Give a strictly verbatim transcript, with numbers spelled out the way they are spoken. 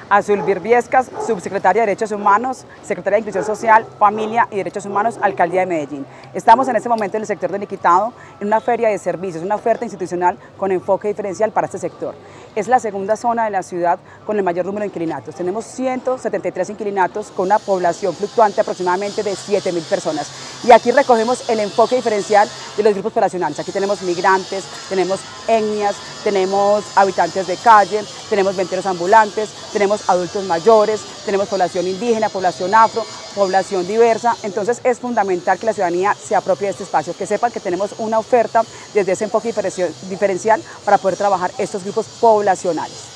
Azul Birbiescas, subsecretaria de Derechos Humanos, secretaria de Inclusión Social, Familia y Derechos Humanos, Alcaldía de Medellín. Estamos en este momento en el sector del Iquitado, en una feria de servicios, una oferta institucional con enfoque diferencial para este sector. Es la segunda zona de la ciudad con el mayor número de inquilinatos. Tenemos ciento setenta y tres inquilinatos con una población fluctuante aproximadamente de siete mil personas. Y aquí recogemos el enfoque diferencial de los grupos poblacionales. Aquí tenemos migrantes, tenemos etnias, tenemos habitantes de calle, tenemos venteros ambulantes, tenemos adultos mayores, tenemos población indígena, población afro, población diversa. Entonces es fundamental que la ciudadanía se apropie de este espacio, que sepan que tenemos una oferta desde ese enfoque diferencial para poder trabajar estos grupos poblacionales.